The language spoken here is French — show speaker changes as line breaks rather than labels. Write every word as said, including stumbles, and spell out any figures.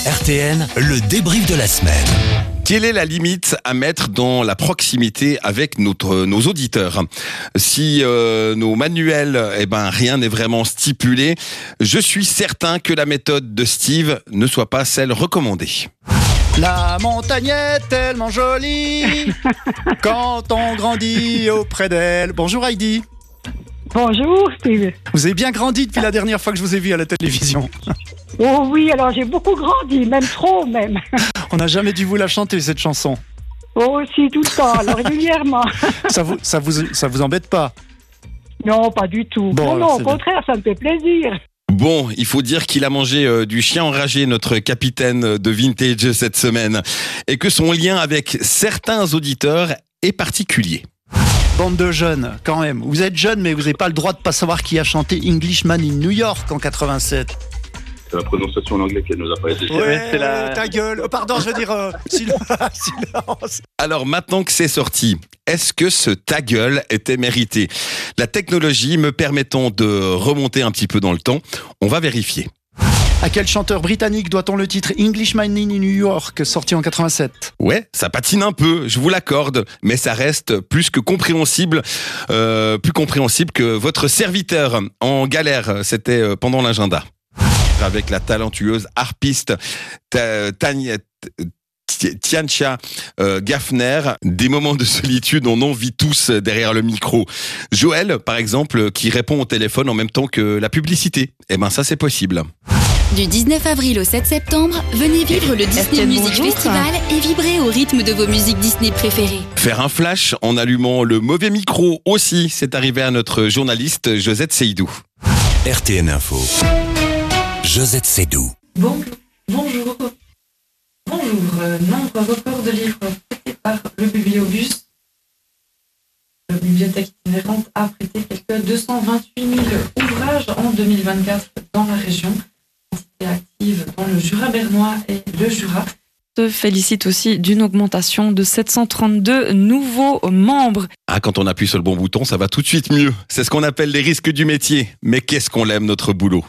R T N, le débrief de la semaine.
Quelle est la limite à mettre dans la proximité avec notre, nos auditeurs ? Si euh, nos manuels, eh ben, rien n'est vraiment stipulé, je suis certain que la méthode de Steve ne soit pas celle recommandée.
La montagne est tellement jolie quand on grandit auprès d'elle. Bonjour Heidi.
Bonjour Steve.
Vous avez bien grandi depuis la dernière fois que je vous ai vu à la télévision.
Oh oui, alors j'ai beaucoup grandi, même trop même.
On n'a jamais dû vous la chanter cette chanson.
Oh si, tout le temps, alors régulièrement.
Ça vous, ça vous, ça vous embête pas ?
Non, pas du tout.
Bon,
non,
alors,
non, au
c'est bien.
contraire, ça me fait plaisir.
Bon, il faut dire qu'il a mangé euh, du chien enragé, notre capitaine de Vintage cette semaine, et que son lien avec certains auditeurs est particulier.
Bande de jeunes, quand même. Vous êtes jeunes, mais vous n'avez pas le droit de pas savoir qui a chanté Englishman in New York en quatre-vingt-sept.
C'est la prononciation en anglais qu'elle nous a pas été.
Ouais,
c'est la-
ta gueule. Oh, pardon, je veux dire euh, sil- silence.
Alors maintenant que c'est sorti, est-ce que ce ta gueule était mérité ? La technologie me permettant de remonter un petit peu dans le temps, on va vérifier.
À quel chanteur britannique doit-on le titre Englishman in New York, sorti en quatre-vingt-sept ?
Ouais, ça patine un peu, je vous l'accorde, mais ça reste plus que compréhensible, euh, plus compréhensible que votre serviteur en galère, c'était euh, pendant l'agenda. Avec la talentueuse harpiste Ta- Tania T- Tiancha euh, Gaffner, des moments de solitude, on en vit tous derrière le micro. Joël, par exemple, qui répond au téléphone en même temps que la publicité. Eh ben ça, c'est possible.
Du dix-neuf avril au sept septembre, venez vivre le Disney
R T N,
Music
bonjour.
Festival et vibrer au rythme de vos musiques Disney préférées.
Faire un flash en allumant le mauvais micro aussi, c'est arrivé à notre journaliste Josette Seydou.
R T N Info. Josette Seydou.
Bon, bonjour. Bonjour. Euh, nombre record de livres prêtés par le Bibliobus. La bibliothèque itinérante a prêté quelques deux cent vingt-huit mille ouvrages en deux mille vingt-quatre dans la région. Entité active dans le Jura bernois et le Jura.
Se félicite aussi d'une augmentation de sept cent trente-deux nouveaux membres.
Ah, quand on appuie sur le bon bouton, ça va tout de suite mieux. C'est ce qu'on appelle les risques du métier. Mais qu'est-ce qu'on l'aime, notre boulot.